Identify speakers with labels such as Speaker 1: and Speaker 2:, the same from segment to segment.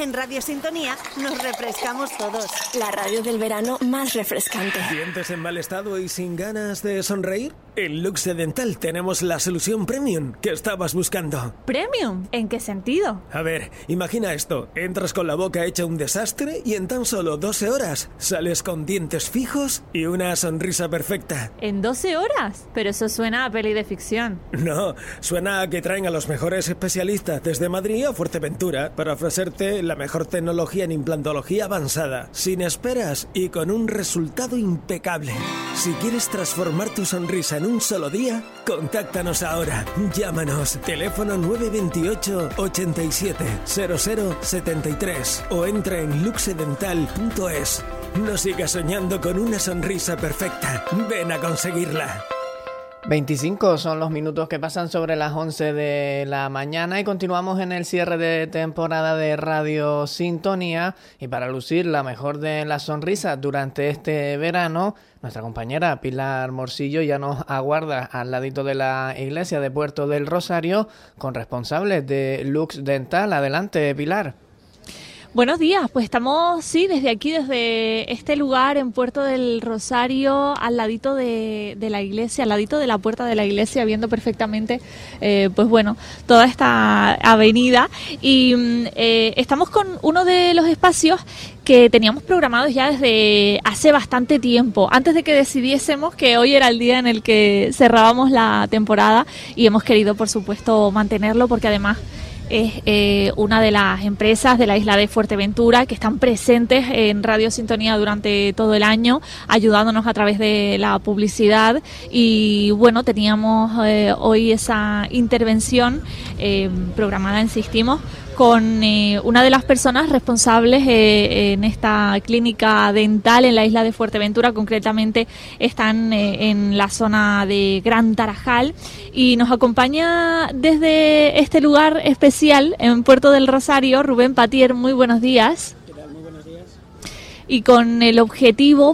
Speaker 1: En Radio Sintonía nos refrescamos todos.
Speaker 2: La radio del verano más refrescante.
Speaker 3: ¿Dientes en mal estado y sin ganas de sonreír? En Luxe Dental tenemos la solución premium que estabas buscando.
Speaker 4: ¿Premium? ¿En qué sentido?
Speaker 3: A ver, imagina esto. Entras con la boca hecha un desastre y en tan solo 12 horas sales con dientes fijos y una sonrisa perfecta.
Speaker 4: ¿En 12 horas? Pero eso suena a peli de ficción.
Speaker 3: No, suena a que traen a los mejores especialistas desde Madrid a Fuerteventura para ofrecerte la mejor tecnología en implantología avanzada, sin esperas y con un resultado impecable. Si quieres transformar tu sonrisa en un solo día, contáctanos ahora. Llámanos. Teléfono 928 87 00 73 o entra en luxedental.es. No sigas soñando con una sonrisa perfecta. Ven a conseguirla.
Speaker 5: 25 son los minutos que pasan sobre las 11 de la mañana y continuamos en el cierre de temporada de Radio Sintonía. Y para lucir la mejor de las sonrisas durante este verano, nuestra compañera Pilar Morcillo ya nos aguarda al ladito de la iglesia de Puerto del Rosario con responsables de Lux Dental. Adelante, Pilar.
Speaker 4: Buenos días, pues estamos, desde aquí, desde este lugar en Puerto del Rosario, al ladito de la iglesia, al ladito de la puerta de la iglesia, viendo perfectamente, toda esta avenida. Y estamos con uno de los espacios que teníamos programados ya desde hace bastante tiempo, antes de que decidiésemos que hoy era el día en el que cerrábamos la temporada, y hemos querido, por supuesto, mantenerlo porque además es una de las empresas de la isla de Fuerteventura que están presentes en Radio Sintonía durante todo el año, ayudándonos a través de la publicidad. Y bueno, teníamos hoy esa intervención programada, insistimos, con una de las personas responsables en esta clínica dental en la isla de Fuerteventura. Concretamente están en la zona de Gran Tarajal, y nos acompaña desde este lugar especial en Puerto del Rosario Rubén Patier. Muy buenos días.
Speaker 6: ¿Qué tal? Muy buenos días.
Speaker 4: Y con el objetivo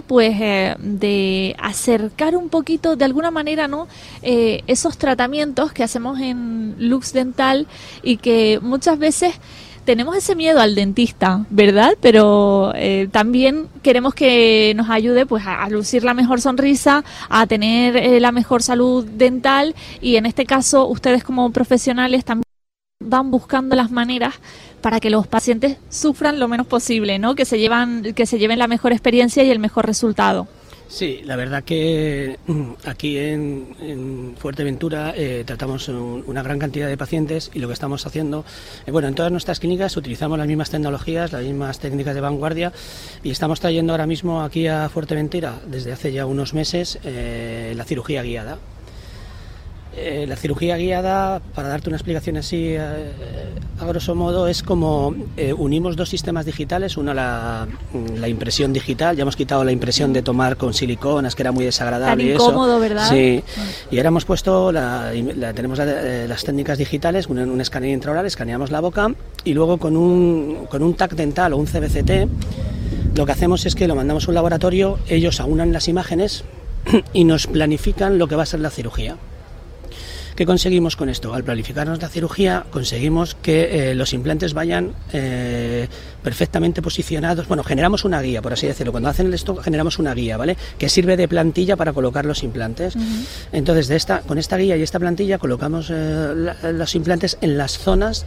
Speaker 4: de acercar un poquito, de alguna manera, ¿no?, esos tratamientos que hacemos en Lux Dental, y que muchas veces tenemos ese miedo al dentista, ¿verdad? Pero también queremos que nos ayude a lucir la mejor sonrisa, a tener la mejor salud dental, y en este caso ustedes como profesionales también van buscando las maneras para que los pacientes sufran lo menos posible, ¿no? Que se lleven la mejor experiencia y el mejor resultado.
Speaker 6: Sí, la verdad que aquí en Fuerteventura tratamos una gran cantidad de pacientes, y lo que estamos haciendo, en todas nuestras clínicas utilizamos las mismas tecnologías, las mismas técnicas de vanguardia, y estamos trayendo ahora mismo aquí a Fuerteventura, desde hace ya unos meses, la cirugía guiada. La cirugía guiada, para darte una explicación así a grosso modo, es como unimos dos sistemas digitales. Uno, la impresión digital. Ya hemos quitado la impresión de tomar con siliconas, que era muy desagradable.
Speaker 4: Tan incómodo, ¿verdad?
Speaker 6: Sí. Y ahora hemos puesto tenemos las técnicas digitales, un escáner intraoral, escaneamos la boca, y luego con un TAC dental o un CBCT, lo que hacemos es que lo mandamos a un laboratorio, ellos aunan las imágenes y nos planifican lo que va a ser la cirugía. ¿Qué conseguimos con esto? Al planificarnos la cirugía conseguimos que los implantes vayan perfectamente posicionados. Bueno, generamos una guía, por así decirlo. Cuando hacen esto generamos una guía, ¿vale?, que sirve de plantilla para colocar los implantes. Uh-huh. Entonces, con esta guía y esta plantilla colocamos los implantes en las zonas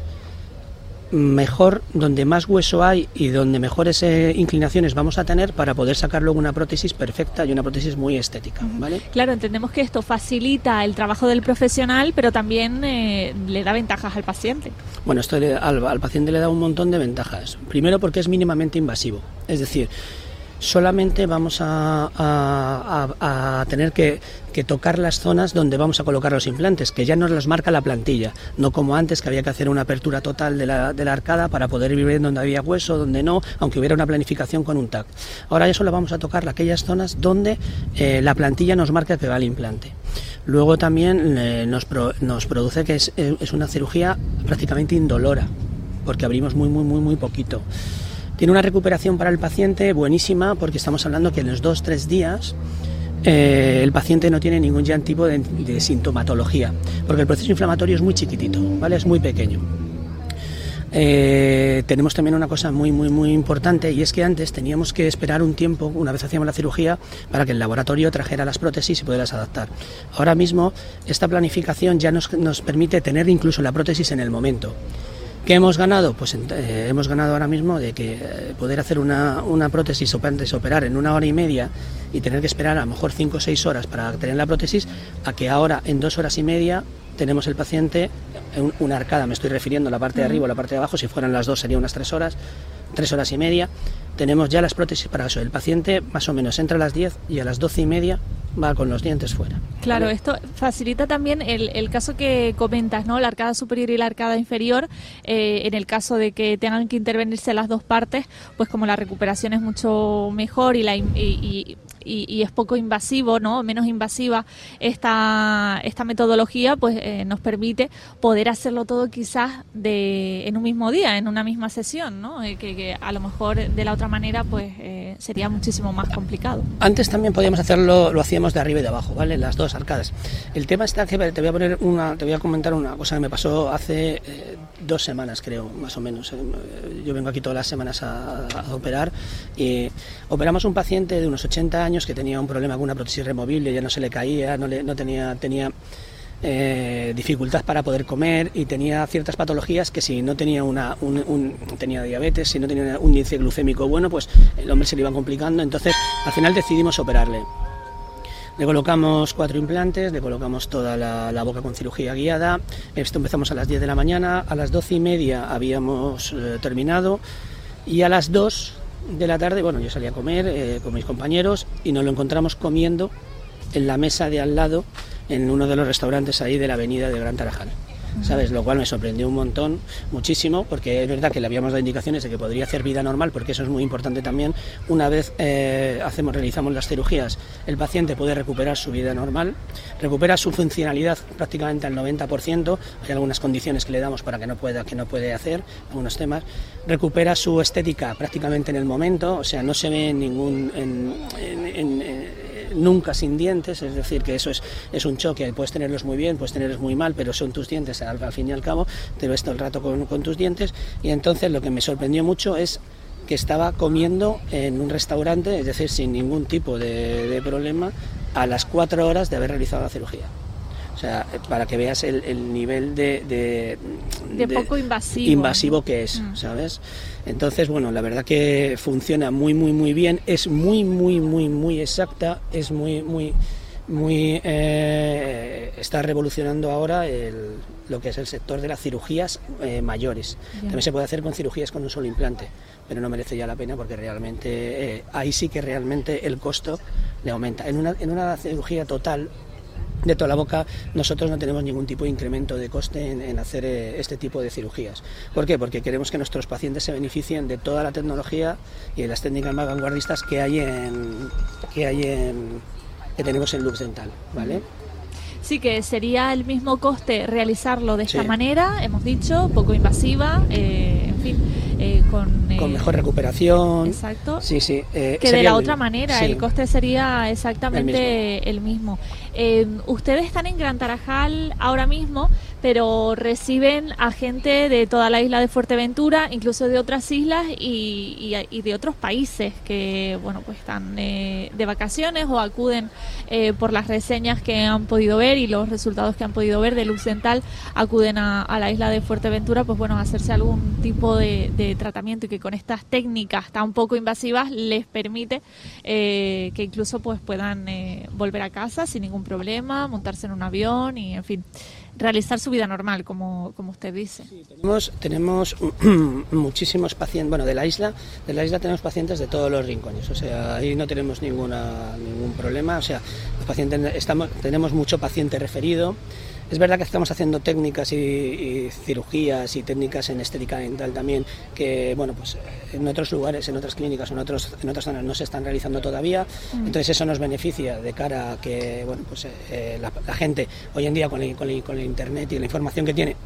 Speaker 6: mejor, donde más hueso hay y donde mejores inclinaciones vamos a tener, para poder sacar luego una prótesis perfecta y una prótesis muy estética, ¿vale?
Speaker 4: Claro, entendemos que esto facilita el trabajo del profesional, pero también le da ventajas al paciente.
Speaker 6: Bueno, esto al paciente le da un montón de ventajas. Primero, porque es mínimamente invasivo, es decir, solamente vamos a tener que tocar las zonas donde vamos a colocar los implantes, que ya nos las marca la plantilla, no como antes, que había que hacer una apertura total de la arcada para poder vivir donde había hueso, donde no, aunque hubiera una planificación con un TAC. Ahora ya solo vamos a tocar aquellas zonas donde la plantilla nos marca que va el implante. Luego también nos produce que es una cirugía prácticamente indolora, porque abrimos muy poquito. Tiene una recuperación para el paciente buenísima, porque estamos hablando que en los 2-3 días el paciente no tiene ningún ya tipo de sintomatología, porque el proceso inflamatorio es muy chiquitito, ¿vale? Es muy pequeño. Tenemos también una cosa muy importante, y es que antes teníamos que esperar un tiempo, una vez hacíamos la cirugía, para que el laboratorio trajera las prótesis y poderlas adaptar. Ahora mismo esta planificación ya nos permite tener incluso la prótesis en el momento. ¿Qué hemos ganado? Pues hemos ganado ahora mismo de que poder hacer una prótesis antes operar en 1 hora y media y tener que esperar a lo mejor 5 o 6 horas para tener la prótesis, a que ahora en 2 horas y media tenemos el paciente una arcada, me estoy refiriendo a la parte de arriba o la parte de abajo, si fueran las dos serían unas 3 horas, 3 horas y media, tenemos ya las prótesis para eso. El paciente más o menos entra a las 10 y a las 12 y media va con los dientes fuera.
Speaker 4: Claro,
Speaker 6: ¿vale?
Speaker 4: Esto facilita también el caso que comentas, ¿no? La arcada superior y la arcada inferior, en el caso de que tengan que intervenirse las dos partes, pues como la recuperación es mucho mejor y es poco invasivo, ¿no? Menos invasiva esta metodología, pues nos permite poder hacerlo todo quizás en un mismo día, en una misma sesión, ¿no? Que a lo mejor de la otra manera pues sería muchísimo más complicado.
Speaker 6: Antes también podíamos hacerlo, lo hacíamos de arriba y de abajo, ¿vale? Las dos arcadas. El tema está que te voy a comentar una cosa que me pasó hace 2 semanas, creo, más o menos. Yo vengo aquí todas las semanas a operar, y operamos un paciente de unos 80 años que tenía un problema con una prótesis removible, ya no se le caía, tenía dificultad para poder comer, y tenía ciertas patologías que si no tenía tenía diabetes, si no tenía un índice glucémico bueno, pues el hombre se le iba complicando. Entonces al final decidimos operarle. Le colocamos 4 implantes, le colocamos toda la boca con cirugía guiada. Esto empezamos a las 10 de la mañana, a las 12 y media habíamos terminado, y a las 2 de la tarde, bueno, yo salí a comer con mis compañeros y nos lo encontramos comiendo en la mesa de al lado, en uno de los restaurantes ahí de la avenida de Gran Tarajal, ¿sabes? Lo cual me sorprendió muchísimo, porque es verdad que le habíamos dado indicaciones de que podría hacer vida normal, porque eso es muy importante también. Una vez realizamos las cirugías, el paciente puede recuperar su vida normal, recupera su funcionalidad prácticamente al 90%, hay algunas condiciones que le damos para que no puede hacer, algunos temas, recupera su estética prácticamente en el momento, o sea, no se ve nunca sin dientes, es decir, que eso es un choque, puedes tenerlos muy bien, puedes tenerlos muy mal, pero son tus dientes, al fin y al cabo te ves todo el rato con tus dientes. Y entonces lo que me sorprendió mucho es que estaba comiendo en un restaurante, es decir, sin ningún tipo de problema, a las 4 horas de haber realizado la cirugía. O sea, para que veas el nivel de
Speaker 4: poco invasivo
Speaker 6: que es, ¿sabes? Entonces, bueno, la verdad que funciona muy bien, es muy exacta, es está revolucionando ahora lo que es el sector de las cirugías mayores. Bien. También se puede hacer con cirugías con un solo implante, pero no merece ya la pena, porque realmente ahí sí que realmente el costo le aumenta. En una cirugía total de toda la boca, nosotros no tenemos ningún tipo de incremento de coste en hacer este tipo de cirugías. ¿Por qué? Porque queremos que nuestros pacientes se beneficien de toda la tecnología y de las técnicas más vanguardistas que tenemos en Lux Dental, ¿vale?
Speaker 4: Sí, que sería el mismo coste realizarlo de esta manera, hemos dicho, poco invasiva, en fin,
Speaker 6: con mejor recuperación.
Speaker 4: Exacto.
Speaker 6: Sí.
Speaker 4: Que de la otra manera, el coste sería exactamente el mismo. Ustedes están en Gran Tarajal ahora mismo, pero reciben a gente de toda la isla de Fuerteventura, incluso de otras islas y de otros países que, bueno, pues están de vacaciones o acuden por las reseñas que han podido ver y los resultados que han podido ver de Lux Dental, acuden a la isla de Fuerteventura, pues bueno, a hacerse algún tipo de tratamiento, y que con estas técnicas tan poco invasivas les permite que incluso pues puedan volver a casa sin ningún problema, montarse en un avión y, en fin, realizar su vida normal, como usted dice.
Speaker 6: Sí, tenemos muchísimos pacientes, bueno, de la isla tenemos pacientes de todos los rincones, o sea, ahí no tenemos ningún problema, o sea, los pacientes tenemos mucho paciente referido. Es verdad que estamos haciendo técnicas y cirugías y técnicas en estética dental también, que, bueno, pues en otros lugares, en otras clínicas o en otras zonas no se están realizando todavía. Entonces eso nos beneficia de cara a que, bueno, pues la gente hoy en día con el internet y la información que tiene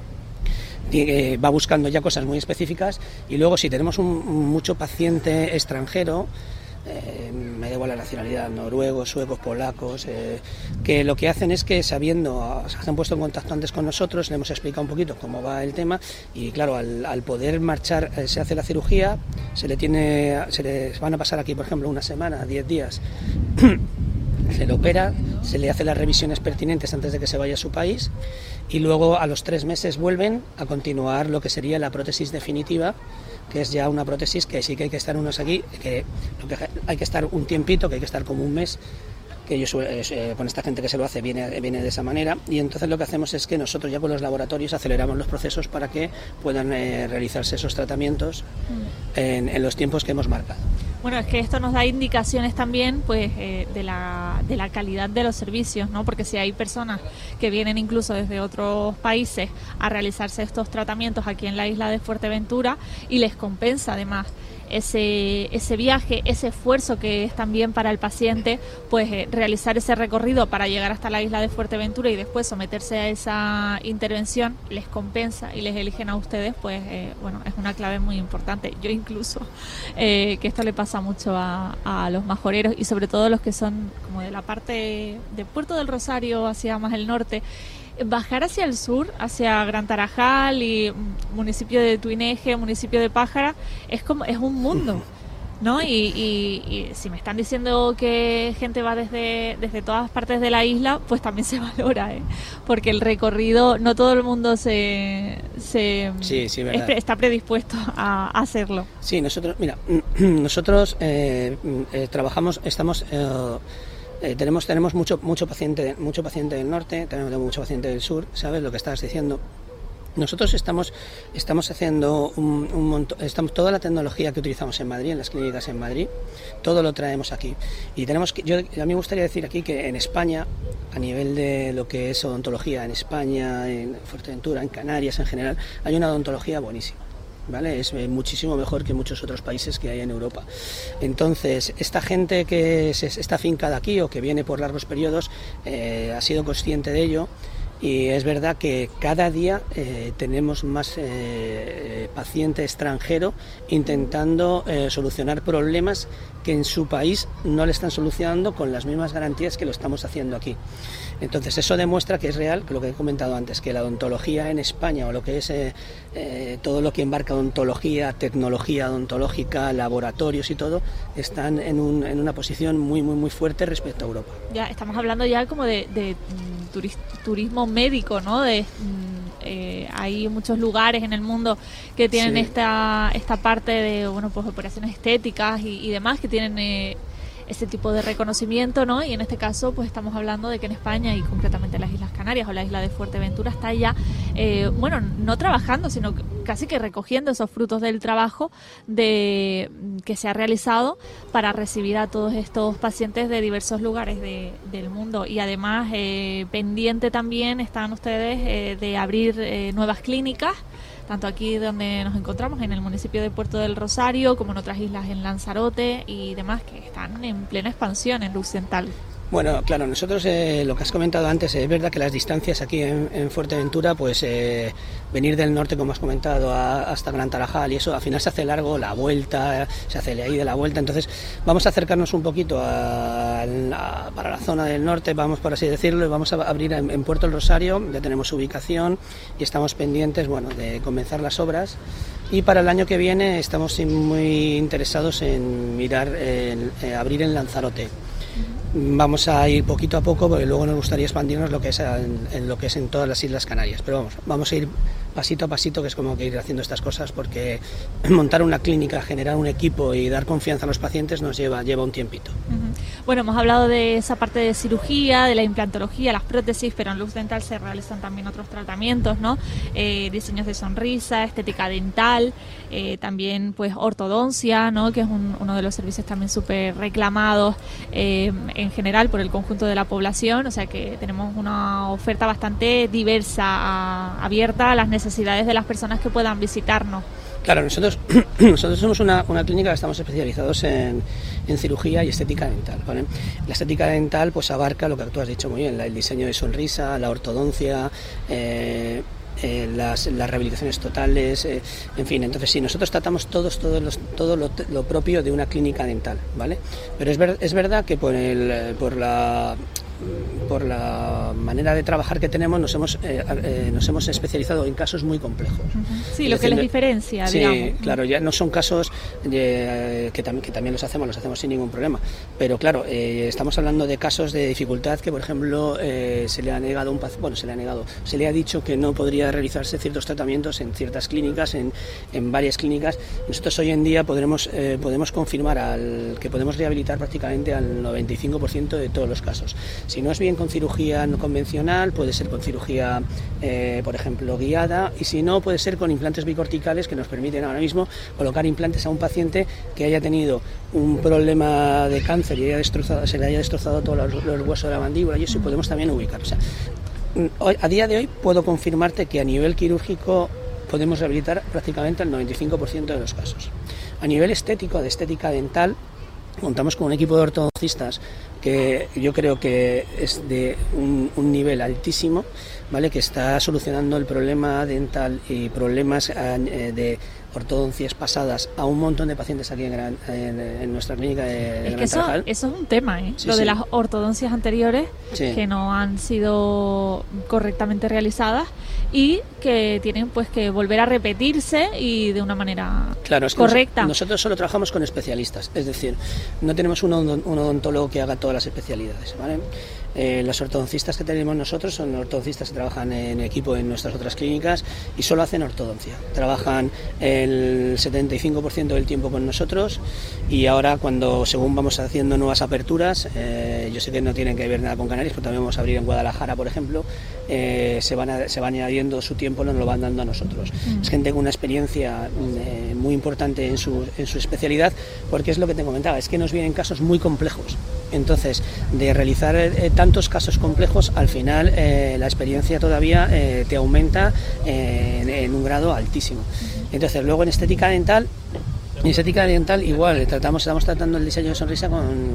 Speaker 6: va buscando ya cosas muy específicas. Y luego, si tenemos mucho paciente extranjero, me da igual la nacionalidad, noruegos, suecos, polacos, que lo que hacen es que se han puesto en contacto antes con nosotros, le hemos explicado un poquito cómo va el tema y claro, al poder marchar, se hace la cirugía, se les van a pasar aquí, por ejemplo, una semana, 10 días, se le opera, se le hace las revisiones pertinentes antes de que se vaya a su país y luego a los 3 meses vuelven a continuar lo que sería la prótesis definitiva, que es ya una prótesis que sí que hay que estar unos aquí, que hay que estar un tiempito, que hay que estar como un mes, que yo con esta gente que se lo hace viene de esa manera, y entonces lo que hacemos es que nosotros ya con los laboratorios aceleramos los procesos para que puedan realizarse esos tratamientos en los tiempos que hemos marcado.
Speaker 4: Bueno, es que esto nos da indicaciones también pues de la calidad de los servicios, ¿no? Porque si hay personas que vienen incluso desde otros países a realizarse estos tratamientos aquí en la isla de Fuerteventura y les compensa además ese viaje, ese esfuerzo que es también para el paciente, pues realizar ese recorrido para llegar hasta la isla de Fuerteventura y después someterse a esa intervención, les compensa y les eligen a ustedes, pues bueno, es una clave muy importante. Yo incluso, que esto le pasa mucho a los majoreros y sobre todo los que son como de la parte de Puerto del Rosario hacia más el norte, bajar hacia el sur, hacia Gran Tarajal y municipio de Tuineje, municipio de Pájara, es un mundo, ¿no? Y si me están diciendo que gente va desde todas partes de la isla, pues también se valora, porque el recorrido, no todo el mundo está predispuesto a hacerlo.
Speaker 6: Sí, nosotros trabajamos, tenemos mucho paciente del norte, tenemos mucho paciente del sur, ¿sabes lo que estabas diciendo? Nosotros estamos haciendo un montón, toda la tecnología que utilizamos en Madrid, en las clínicas en Madrid, todo lo traemos aquí. Y a mí me gustaría decir aquí que en España, a nivel de lo que es odontología, en España, en Fuerteventura, en Canarias en general, hay una odontología buenísima. ¿Vale? Es muchísimo mejor que muchos otros países que hay en Europa. Entonces, esta gente que está afincada aquí o que viene por largos periodos ha sido consciente de ello y es verdad que cada día tenemos más paciente extranjero intentando solucionar problemas que en su país no le están solucionando con las mismas garantías que lo estamos haciendo aquí. Entonces eso demuestra que es real, lo que he comentado antes, que la odontología en España o lo que es todo lo que embarca odontología, tecnología odontológica, laboratorios y todo, están en una posición muy muy muy fuerte respecto a Europa.
Speaker 4: Ya estamos hablando ya como de turismo médico, ¿no? Hay muchos lugares en el mundo que tienen sí. esta parte de pues operaciones estéticas y demás que tienen ese tipo de reconocimiento, ¿no? Y en este caso pues estamos hablando de que en España y concretamente en las Islas Canarias o la isla de Fuerteventura está ya no trabajando, sino casi que recogiendo esos frutos del trabajo que se ha realizado para recibir a todos estos pacientes de diversos lugares del mundo. Y además pendiente también están ustedes de abrir nuevas clínicas, tanto aquí donde nos encontramos, en el municipio de Puerto del Rosario, como en otras islas en Lanzarote y demás, que están en plena expansión en Luxental.
Speaker 6: Bueno, claro, nosotros lo que has comentado antes, es verdad que las distancias aquí en Fuerteventura, pues venir del norte, como has comentado, hasta Gran Tarajal y eso, al final se hace largo, la vuelta, se hace ahí de la vuelta, entonces vamos a acercarnos un poquito para la zona del norte, vamos por así decirlo, y vamos a abrir en Puerto del Rosario, ya tenemos ubicación y estamos pendientes, de comenzar las obras. Y para el año que viene estamos muy interesados en mirar, abrir en Lanzarote. Vamos a ir poquito a poco porque luego nos gustaría expandirnos lo que es en todas las Islas Canarias, pero vamos a ir pasito a pasito, que es como que ir haciendo estas cosas, porque montar una clínica, generar un equipo y dar confianza a los pacientes nos lleva un tiempito.
Speaker 4: Bueno, hemos hablado de esa parte de cirugía, de la implantología, las prótesis, pero en Lux Dental se realizan también otros tratamientos, ¿no? Diseños de sonrisa, estética dental, también pues ortodoncia, ¿no? Que es uno de los servicios también súper reclamados en general por el conjunto de la población, o sea que tenemos una oferta bastante diversa, abierta a las necesidades de las personas que puedan visitarnos.
Speaker 6: Claro, nosotros somos una clínica que estamos especializados en cirugía y estética dental, ¿vale? La estética dental pues abarca lo que tú has dicho muy bien, el diseño de sonrisa, la ortodoncia, las rehabilitaciones totales, en fin. Entonces sí, nosotros tratamos todo lo propio de una clínica dental, ¿vale? Pero es verdad que por la manera de trabajar que tenemos nos hemos especializado en casos muy complejos.
Speaker 4: Sí, lo que les diferencia,
Speaker 6: sí,
Speaker 4: digamos.
Speaker 6: Sí, claro, ya no son casos que también los hacemos sin ningún problema, pero claro, estamos hablando de casos de dificultad que, por ejemplo, se le ha dicho que no podría realizarse ciertos tratamientos en ciertas clínicas, en varias clínicas. Nosotros hoy en día podemos confirmar que podemos rehabilitar prácticamente al 95% de todos los casos. Si no es bien con cirugía no convencional, puede ser con cirugía, por ejemplo, guiada, y si no, puede ser con implantes bicorticales que nos permiten ahora mismo colocar implantes a un paciente que haya tenido un problema de cáncer y se le haya destrozado todos los huesos de la mandíbula, y eso podemos también ubicar. O sea, a día de hoy puedo confirmarte que a nivel quirúrgico podemos rehabilitar prácticamente el 95% de los casos. A nivel estético, de estética dental, contamos con un equipo de ortodoncistas que yo creo que es de un nivel altísimo, ¿vale? Que está solucionando el problema dental y problemas de ortodoncias pasadas a un montón de pacientes aquí en nuestra clínica de Gran Tarajal.
Speaker 4: Eso es un tema,
Speaker 6: Sí,
Speaker 4: lo de
Speaker 6: sí.
Speaker 4: las ortodoncias anteriores que no han sido correctamente realizadas y que tienen pues que volver a repetirse y de una manera correcta.
Speaker 6: Nosotros solo trabajamos con especialistas, es decir, no tenemos un odontólogo que haga todas las especialidades, ¿vale? Los ortodoncistas que tenemos nosotros son ortodoncistas que trabajan en equipo en nuestras otras clínicas y solo hacen ortodoncia. Trabajan el 75% del tiempo con nosotros, y ahora según vamos haciendo nuevas aperturas, yo sé que no tienen que ver nada con Canarias, pero también vamos a abrir en Guadalajara, por ejemplo, se van añadiendo su tiempo, nos lo van dando a nosotros. Es gente con una experiencia muy importante en su especialidad, porque es lo que te comentaba, es que nos vienen casos muy complejos. Entonces, de realizar tantos casos complejos, al final la experiencia todavía te aumenta en un grado altísimo. Entonces, luego en estética dental igual, estamos tratando el diseño de sonrisa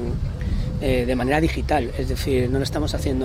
Speaker 6: de manera digital, es decir, no lo estamos haciendo,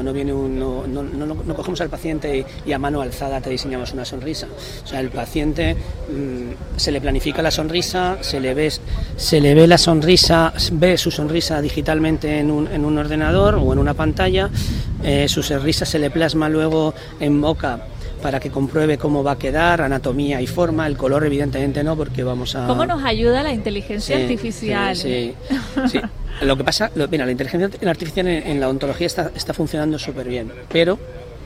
Speaker 6: no cogemos al paciente y a mano alzada te diseñamos una sonrisa. O sea, el paciente se le planifica la sonrisa, se le ve la sonrisa, ve su sonrisa digitalmente en un ordenador o en una pantalla, su sonrisa se le plasma luego en boca para que compruebe cómo va a quedar, anatomía y forma. El color evidentemente no, porque vamos a...
Speaker 4: ¿Cómo nos ayuda la inteligencia artificial?
Speaker 6: Sí. Lo que pasa, mira, la inteligencia artificial en la odontología está funcionando súper bien, pero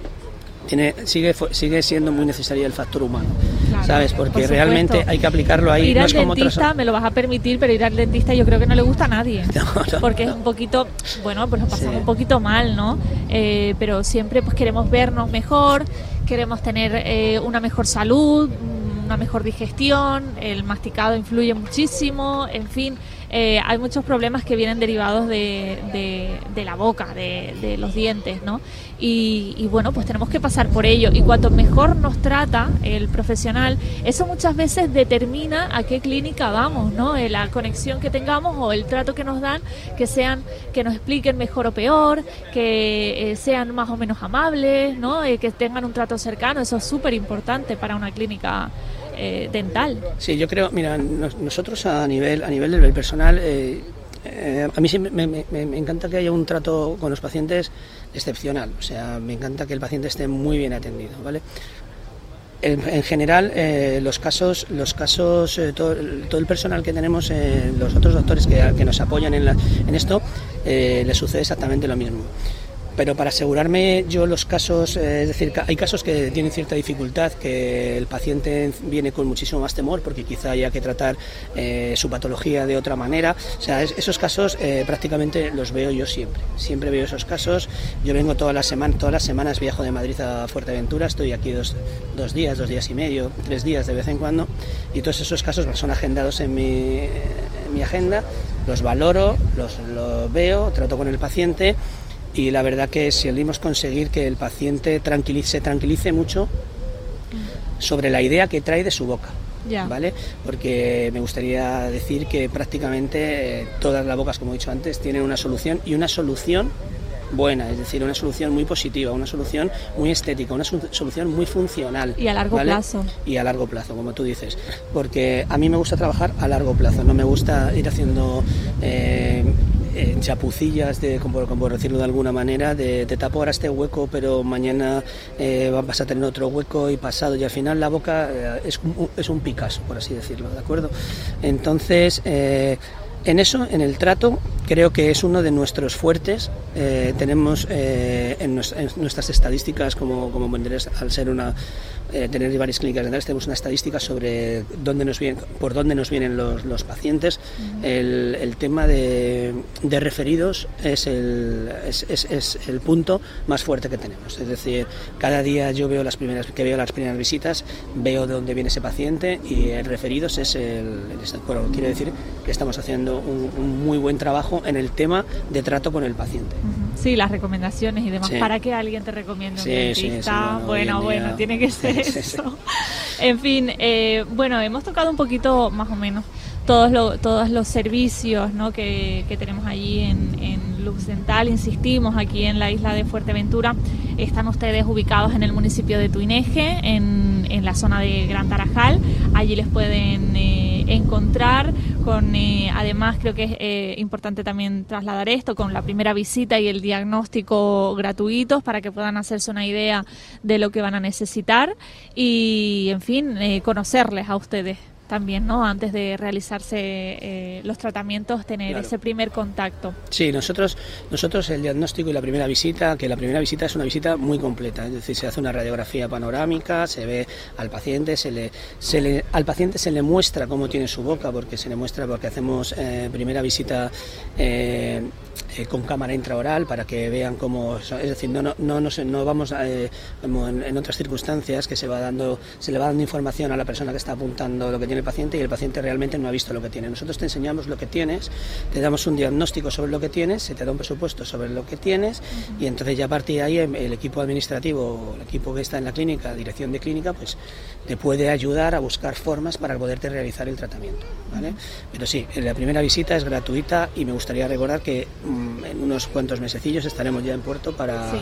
Speaker 6: sigue siendo muy necesario el factor humano, claro, ¿sabes? Porque realmente hay que aplicarlo ahí.
Speaker 4: Ir al dentista, me lo vas a permitir, pero ir al dentista yo creo que no le gusta a nadie, porque es un poquito, bueno, pues lo pasamos un poquito mal, ¿no? Pero siempre pues queremos vernos mejor, queremos tener una mejor salud, una mejor digestión, el masticado influye muchísimo, en fin, hay muchos problemas que vienen derivados de la boca, de los dientes, ¿no? Y bueno, pues tenemos que pasar por ello, y cuanto mejor nos trata el profesional, eso muchas veces determina a qué clínica vamos, ¿no? La conexión que tengamos o el trato que nos dan, que nos expliquen mejor o peor, que sean más o menos amables, ¿no? Que tengan un trato cercano, eso es súper importante para una clínica dental.
Speaker 6: Sí, yo creo, mira, nosotros a nivel del personal, a mí sí me encanta que haya un trato con los pacientes excepcional, o sea, me encanta que el paciente esté muy bien atendido, ¿vale? En general, los casos todo el personal que tenemos, los otros doctores que nos apoyan en esto, les sucede exactamente lo mismo. Pero para asegurarme yo los casos, es decir, hay casos que tienen cierta dificultad, que el paciente viene con muchísimo más temor porque quizá haya que tratar su patología de otra manera. O sea, esos casos prácticamente los veo yo siempre veo esos casos. Yo vengo todas las semanas viajo de Madrid a Fuerteventura, estoy aquí dos días y medio, 3 días de vez en cuando, y todos esos casos son agendados en mi agenda, los valoro, los veo, trato con el paciente. Y la verdad que solimos conseguir que el paciente se tranquilice mucho sobre la idea que trae de su boca, ¿vale? Porque me gustaría decir que prácticamente todas las bocas, como he dicho antes, tienen una solución, y una solución buena, es decir, una solución muy positiva, una solución muy estética, una solución muy funcional.
Speaker 4: Y a largo plazo.
Speaker 6: Y a largo plazo, como tú dices, porque a mí me gusta trabajar a largo plazo, no me gusta ir haciendo chapucillas, como decirlo de alguna manera, te tapo ahora este hueco, pero mañana vas a tener otro hueco y pasado, y al final la boca es un Picasso, por así decirlo, ¿de acuerdo? Entonces, en eso, en el trato, creo que es uno de nuestros fuertes. Tenemos en nuestras estadísticas, como venderes, al ser tener varias clínicas dentales, tenemos una estadística sobre por dónde nos vienen los pacientes. El tema de referidos es el punto más fuerte que tenemos. Es decir, cada día yo veo las primeras visitas, veo de dónde viene ese paciente, y el referidos es bueno, quiere decir que estamos haciendo un muy buen trabajo en el tema de trato con el paciente.
Speaker 4: Sí, las recomendaciones y demás.
Speaker 6: Sí.
Speaker 4: ¿Para qué alguien te recomienda un
Speaker 6: Sí,
Speaker 4: dentista?
Speaker 6: sí,
Speaker 4: Bueno, tiene que ser eso. En fin, bueno, hemos tocado un poquito más o menos todos los servicios, ¿no?, que tenemos allí en Lux Dental. Insistimos, aquí en la isla de Fuerteventura están ustedes ubicados en el municipio de Tuineje, en la zona de Gran Tarajal. Allí les pueden encontrar con, además creo que es importante también trasladar esto, con la primera visita y el diagnóstico gratuitos para que puedan hacerse una idea de lo que van a necesitar y, en fin, conocerles a ustedes también, ¿no?, antes de realizarse los tratamientos, tener ese primer contacto.
Speaker 6: Sí, nosotros el diagnóstico y la primera visita, que la primera visita es una visita muy completa, es decir, se hace una radiografía panorámica, se ve al paciente, al paciente se le muestra cómo tiene su boca, porque hacemos primera visita con cámara intraoral para que vean cómo, es decir, no vamos como en otras circunstancias que se le va dando información a la persona que está apuntando lo que tiene el paciente, y el paciente realmente no ha visto lo que tiene. Nosotros te enseñamos lo que tienes, te damos un diagnóstico sobre lo que tienes, se te da un presupuesto sobre lo que tienes, y entonces ya a partir de ahí el equipo administrativo, el equipo que está en la clínica, dirección de clínica, pues te puede ayudar a buscar formas para poderte realizar el tratamiento, ¿vale? Pero sí, la primera visita es gratuita, y me gustaría recordar que en unos cuantos mesecillos estaremos ya en Puerto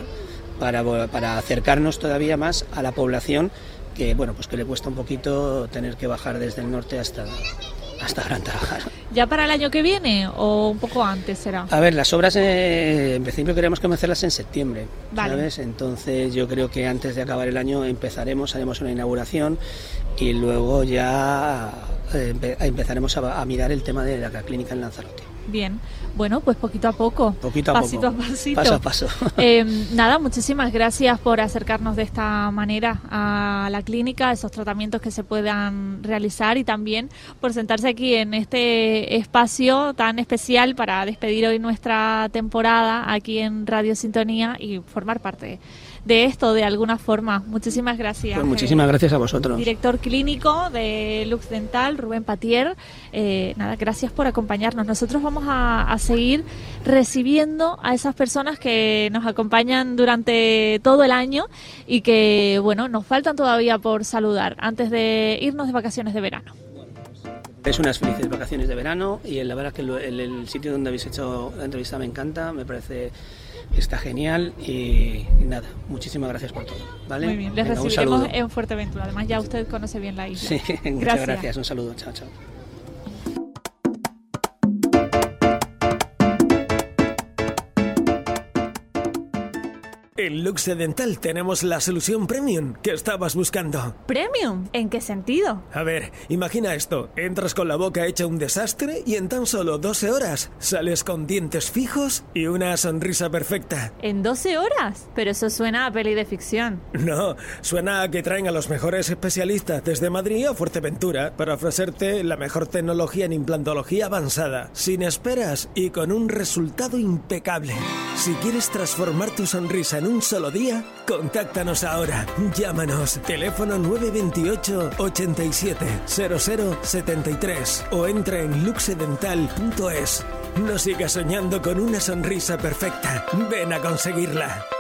Speaker 6: para acercarnos todavía más a la población que, bueno, pues que le cuesta un poquito tener que bajar desde el norte hasta Gran Tarajal.
Speaker 4: ¿Ya para el año que viene o un poco antes será?
Speaker 6: A ver, las obras en principio queremos comenzarlas en septiembre,
Speaker 4: vale,
Speaker 6: ¿sabes? Entonces yo creo que antes de acabar el año haremos una inauguración, y luego ya empezaremos a mirar el tema de la clínica en Lanzarote.
Speaker 4: Bien, bueno, pues poquito a poco, pasito a pasito,
Speaker 6: paso a paso.
Speaker 4: Nada, muchísimas gracias por acercarnos de esta manera a la clínica, esos tratamientos que se puedan realizar, y también por sentarse aquí en este espacio tan especial para despedir hoy nuestra temporada aquí en Radio Sintonía y formar parte de esto de alguna forma. Muchísimas gracias.
Speaker 6: Pues muchísimas gracias a vosotros.
Speaker 4: Director clínico de Lux Dental, Rubén Patier. Nada, gracias por acompañarnos. Nosotros vamos a seguir recibiendo a esas personas que nos acompañan durante todo el año y que, bueno, nos faltan todavía por saludar antes de irnos de vacaciones de verano.
Speaker 6: Es unas felices vacaciones de verano, y la verdad que el sitio donde habéis hecho la entrevista me encanta, me parece que está genial, y nada, muchísimas gracias por todo, ¿vale?
Speaker 4: Muy bien, les recibiremos en Fuerteventura, además ya usted conoce bien la isla.
Speaker 6: Sí, muchas gracias, un saludo, chao, chao.
Speaker 3: En Lux Dental tenemos la solución premium que estabas buscando.
Speaker 2: ¿Premium? ¿En qué sentido?
Speaker 3: A ver, imagina esto. Entras con la boca hecha un desastre y en tan solo 12 horas sales con dientes fijos y una sonrisa perfecta.
Speaker 2: ¿En 12 horas? Pero eso suena a peli de ficción.
Speaker 3: No, suena a que traen a los mejores especialistas desde Madrid a Fuerteventura para ofrecerte la mejor tecnología en implantología avanzada, sin esperas y con un resultado impecable. Si quieres transformar tu sonrisa en un solo día, contáctanos ahora. Llámanos, teléfono 928 87 00 73 o entra en luxedental.es. No sigas soñando con una sonrisa perfecta. Ven a conseguirla.